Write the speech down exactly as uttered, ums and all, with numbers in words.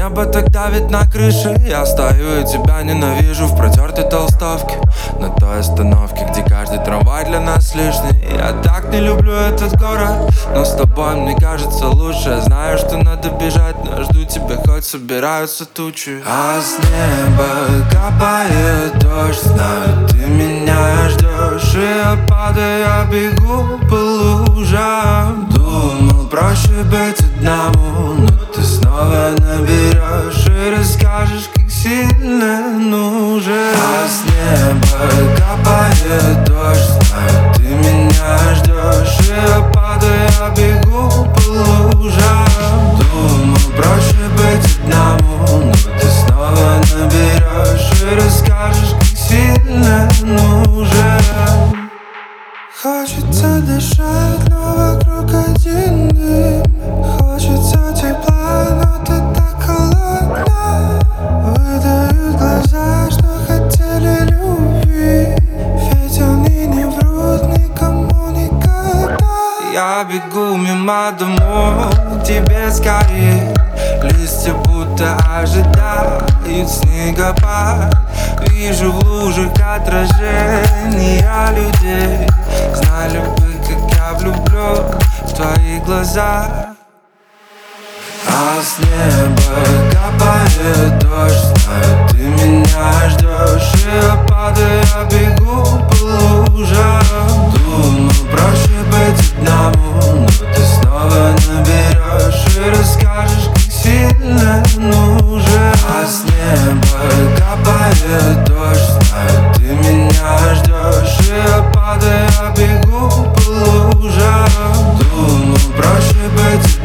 Небо так давит на крыше, я стою и тебя ненавижу в протертой толстовке на той остановке, где каждый трамвай для нас лишний. Я так не люблю этот город, но с тобой мне кажется лучше. Я знаю, что надо бежать, но жду тебя, хоть собираются тучи. А с неба капает дождь, знаю, ты меня ждешь. И я падаю, я бегу по лужам. Думал, проще быть одному, но ты снова наберешь и расскажешь, как сильно нужен. А с неба капает дождь, знаю, ты меня ждешь. И я падаю, я бегу по лужам. Думал, проще быть одному, но ты снова наберешь и расскажешь, как сильно нужен. Хочется дышать, но вокруг один дым. Хочется тепла, но ты так холодна. Выдают глаза, что хотели любви, ведь они не врут никому никогда. Я бегу мимо домов к тебе скорее. Листья будто ожидают снегопад. Вижу в лужах отражения людей. Знали бы, как я влюблю в твои глаза. А с неба капает дождь, знаю, ты меня ждешь. И я падаю, я бегу по лужам. Думал, проще быть одному, но ты снова наберешь и расскажешь, как сильно нужен. А с неба капает дождь, знаю, ты меня ждешь. И я падаю, я бегу по лужам. Думал, проще быть